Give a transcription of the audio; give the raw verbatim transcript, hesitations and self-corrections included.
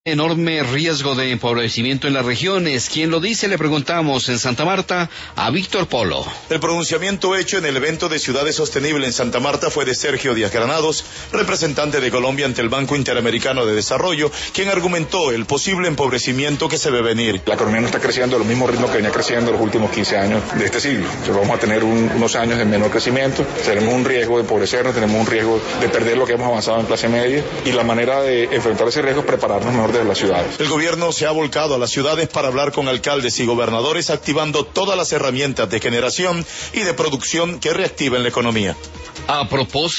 Enorme riesgo de empobrecimiento en las regiones. ¿Quién lo dice? Le preguntamos en Santa Marta a Víctor Polo. El pronunciamiento hecho en el evento de Ciudades Sostenibles en Santa Marta fue de Sergio Díaz Granados, representante de Colombia ante el Banco Interamericano de Desarrollo, quien argumentó el posible empobrecimiento que se ve venir. La economía no está creciendo al mismo ritmo que venía creciendo los últimos quince años de este siglo. Entonces vamos a tener un, unos años de menor crecimiento, tenemos un riesgo de empobrecernos, tenemos un riesgo de perder lo que hemos avanzado en clase media, y la manera de enfrentar ese riesgo es prepararnos mejor desde las ciudades. El gobierno se ha volcado a las ciudades para hablar con alcaldes y gobernadores, activando todas las herramientas de generación y de producción que reactiven la economía. A propósito